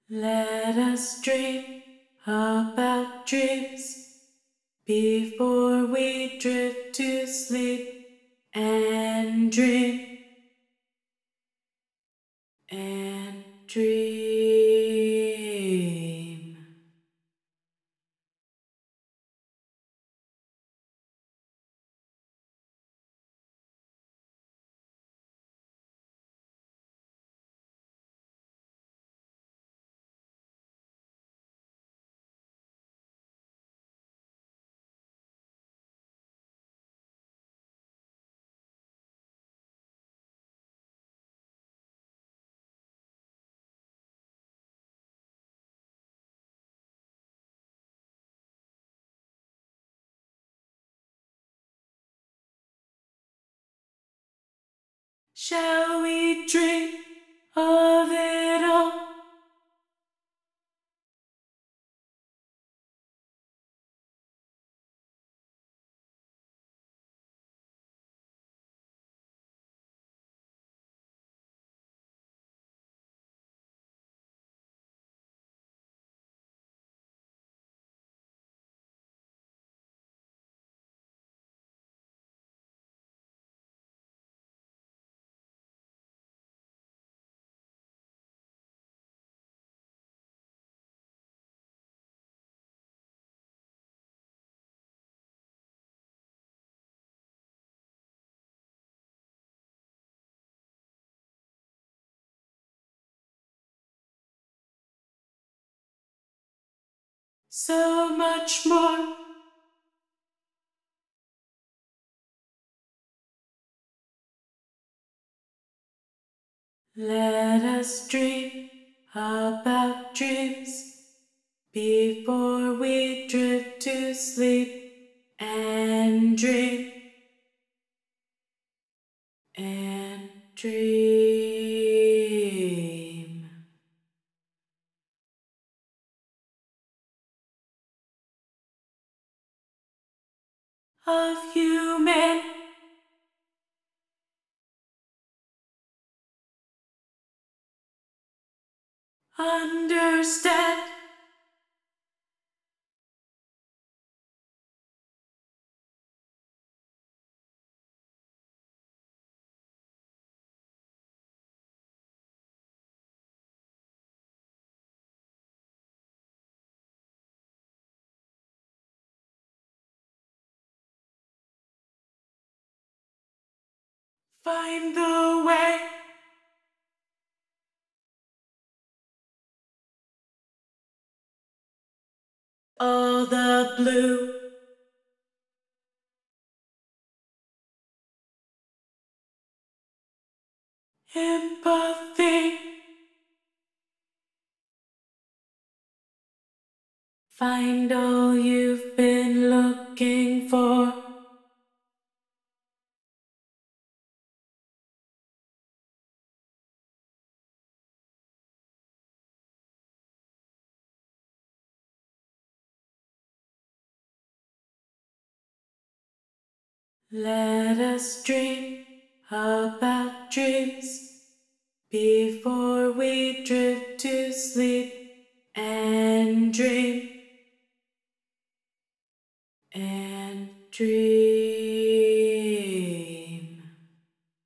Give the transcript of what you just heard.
Let us dream about dreams before we drift to sleep and dream and dream. Shall we dream of it all? So much more. Let us dream about dreams before we drift to sleep and dream and dream of human understand. Find the way. All the blue empathy. Find all you've been looking for. Let us dream about dreams before we drift to sleep and dream and dream.